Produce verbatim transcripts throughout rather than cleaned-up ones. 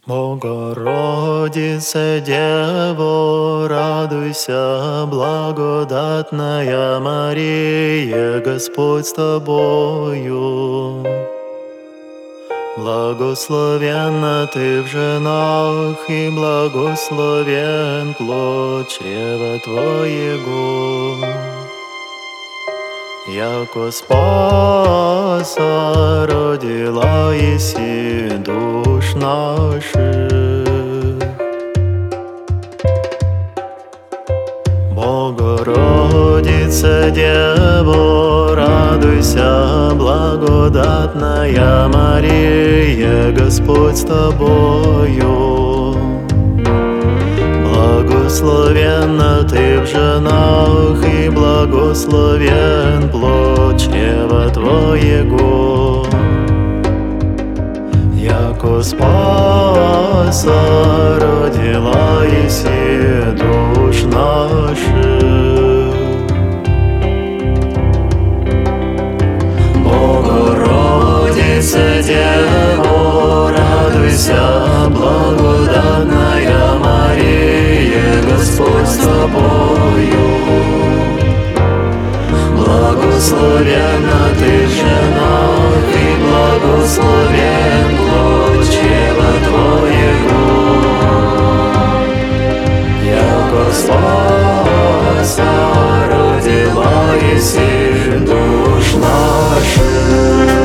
Богородице, Дево, радуйся, благодатная Мария, Господь с тобою. Благословенна ты в женах, и благословен плод чрева твоего. Яко Спаса родила еси душ наших. Богородице, Дево, радуйся, благодатная Мария, Господь с тобою. Благословенна ты в женах, и благословен плод чрева твоего. Яко Спаса родила еси душ наших. Богородице, Дево, радуйся, благодатная Мария, Господь с тобою. Благословенна ты в женах, и благословен плод чрева твоего. Яко Спаса родила еси душ наших.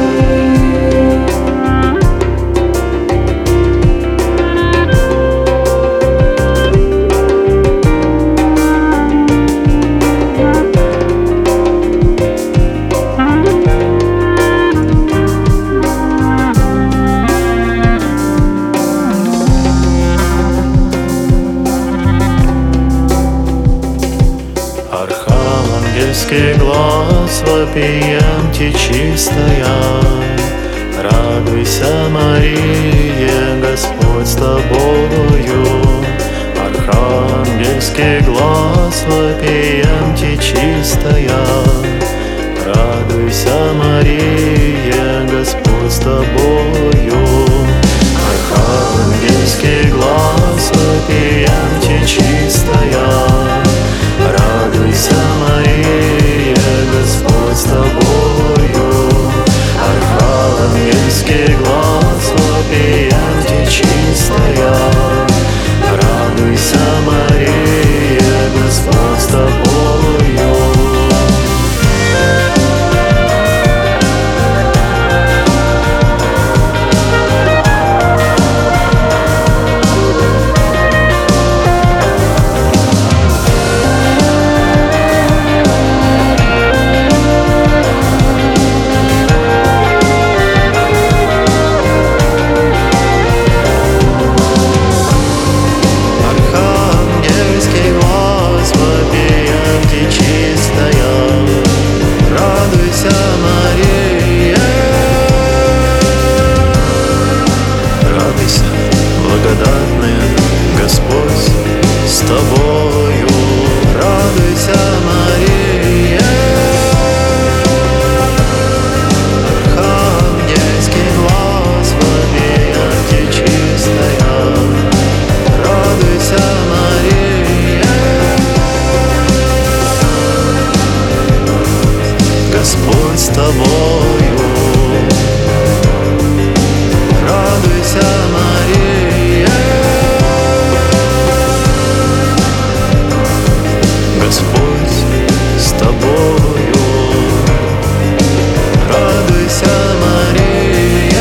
Архангельский глас вопиемте чистая, радуйся, Мария, Господь с тобою. Архангельский глас вопиемте чистая, радуйся, Мария, Господь с тобою. Архангельский глас вопиемте чистая, радуйся, Мария, Господь с тобою. Архангельский глас вопиемте чистая, радуйся, Мария, Господь с тобою. Господь с тобою. Радуйся, Мария, Господь с тобою. Радуйся, Мария,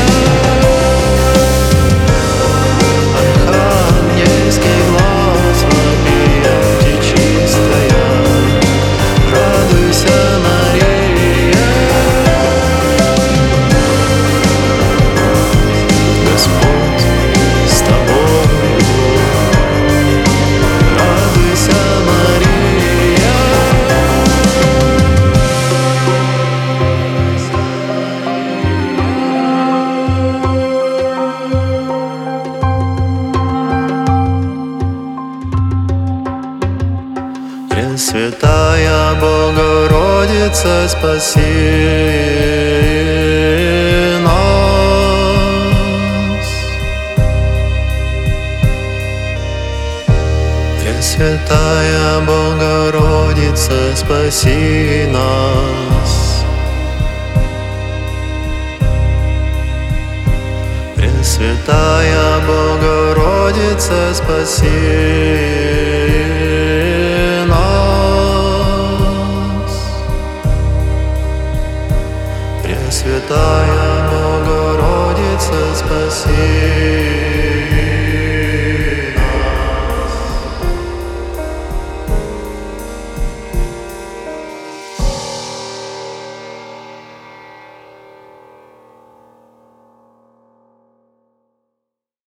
архангельский глас вопиемте чистая. Радуйся, Мария, Господь с тобою. Радуйся, Мария. Пресвятая Богородица, спаси нас. Пресвятая Богородица, спаси нас. Пресвятая Богородица, спаси